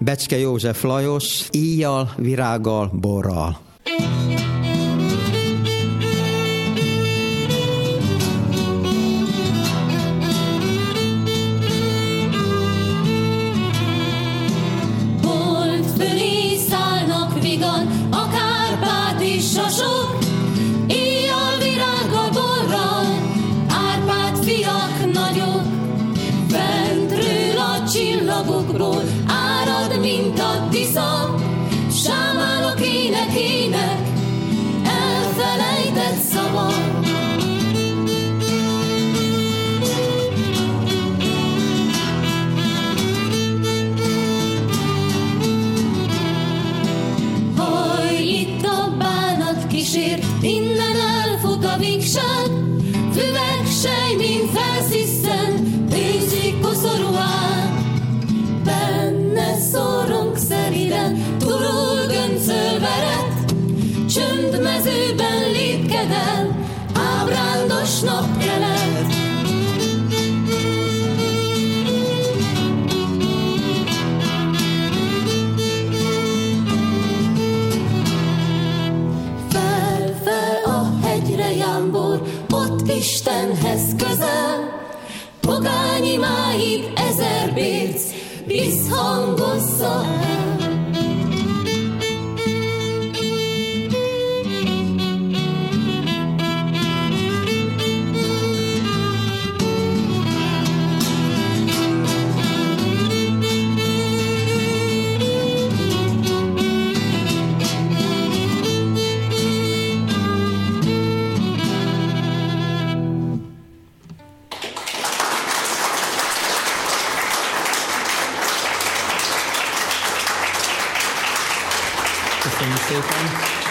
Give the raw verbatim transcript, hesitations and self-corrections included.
Becske József Lajos, Íjjal, virággal, borral. Csillagokból árad, mint a tisza, sámánok énekének elfelejtett szava. Haj, itt a bánat kísér, innen elfut a végság, füveg sejmén felsziszen, pénzig koszorú áll. Benne szorong szeriden, turul göncölveret, csöndmezőben lépked el, ábrándos napkelet. Fel-fel a hegyre jámbor, ott Istenhez közel, pogány imáig ezer bérc, visszhangozza el. Köszönjük szépen!